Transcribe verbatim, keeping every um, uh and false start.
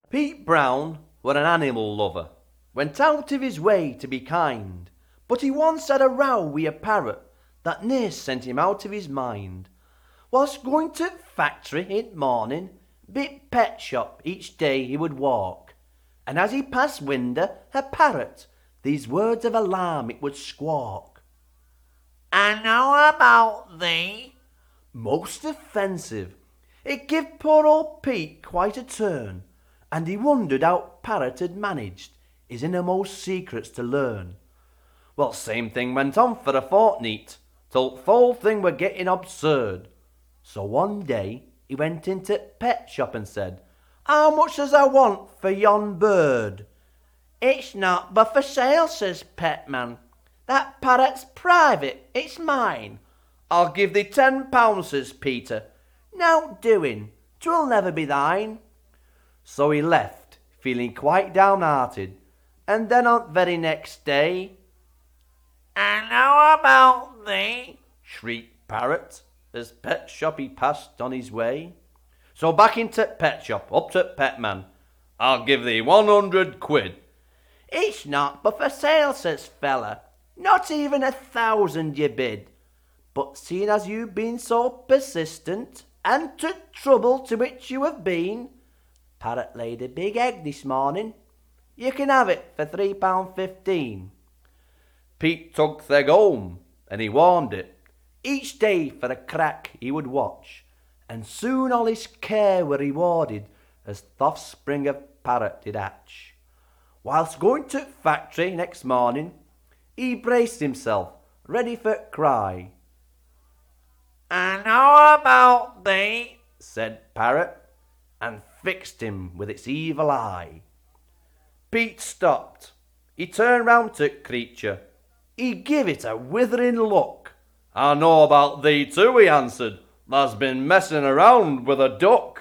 Pete Brown were an animal lover, went out of his way to be kind, but he once had a row wi' a parrot that near sent him out of his mind. Whilst going to factory in morning, bit pet shop each day he would walk, and as he passed winder a parrot, these words of alarm it would squawk. I know about thee. Most offensive. It give poor old Pete quite a turn, and he wondered how Parrot had managed his innermost secrets to learn. Well, same thing went on for a fortnight, till th' whole thing were getting absurd. So one day he went into pet shop and said, "How much does I want for yon bird?" "It's not but for sale," says pet man. "That parrot's private, it's mine." "I'll give thee ten pounds," says Peter. "No doing, 'twill never be thine." So he left, feeling quite downhearted, and then on th' very next day, "I know about thee," shrieked Parrot, as pet shop he passed on his way. So back into pet shop, up to pet man. "I'll give thee one hundred quid." "It's not but for sale," says fella. "Not even a thousand you bid." "But seeing as you've been so persistent, and to trouble to which you have been, Parrot laid a big egg this morning, you can have it for three pound fifteen. Pete took th' egg home, and he warmed it. Each day for a crack he would watch, and soon all his care were rewarded as th' offspring of Parrot did hatch. Whilst going to factory next morning, he braced himself, ready for cry. "I know about thee," said Parrot, and fixed him with its evil eye. Pete stopped. He turned round to creature. He give it a withering look. "I know about thee too," he answered. "Tha's been messing around with a duck."